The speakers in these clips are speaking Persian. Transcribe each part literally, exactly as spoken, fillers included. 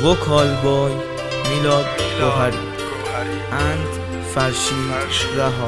وکال بای میلاد گوهری اند فرشید رها.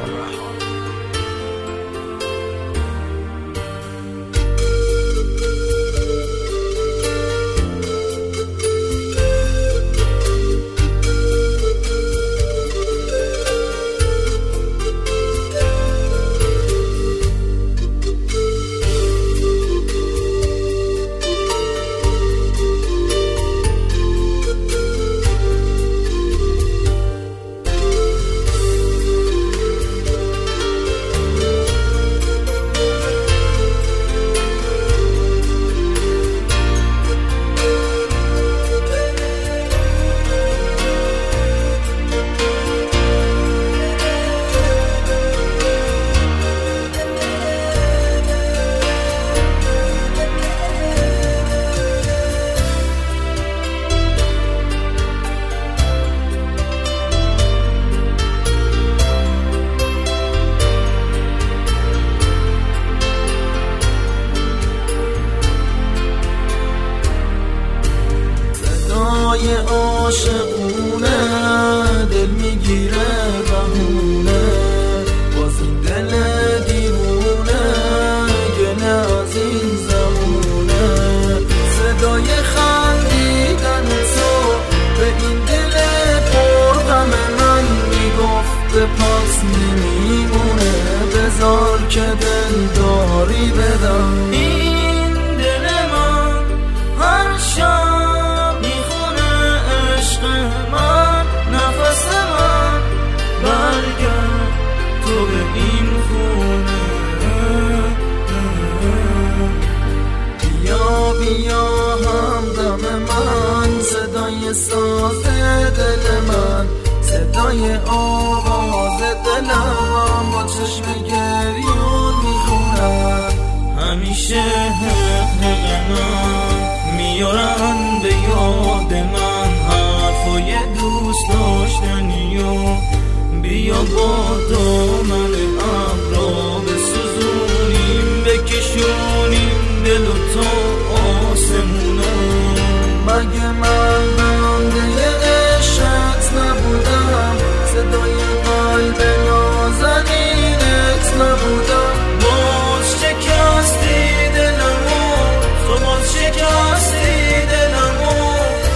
عاشقونه دل میگیره بهونه، باز این دل دیوونه گله از این زمونه. صدای خندیدن تو به این دل پر غم من میگفته پس نمیمونه، بذار که دل داری بدم. این دل من هر شب بیا همدم من، صدای ساز دل من، صدای آواز دلم با چشم گریون میخونن. همیشه حق من میارن به یاد من حرفای دوست داشتنی و بیا با دامن ابرا بسوزونیم بکشونیم دل و تو مگه من بنده عشقت نبودم، صدای قلب نازنینت نبودم. باز شکستی دلمو، تو باز شکستی دلمو.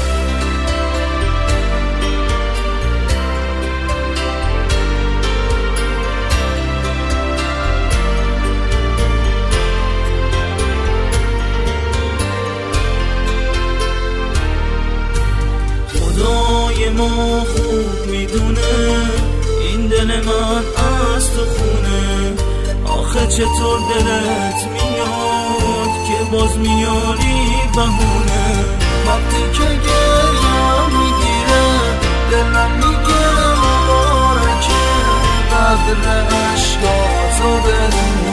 خدای ما خوب میدونه این دل من از تو خونه. آخه چطور دلت میاد که باز میاری بهونه. وقتی که گریم میگیره دلم میگه مبارکه، قدر عشقاتو بدونه.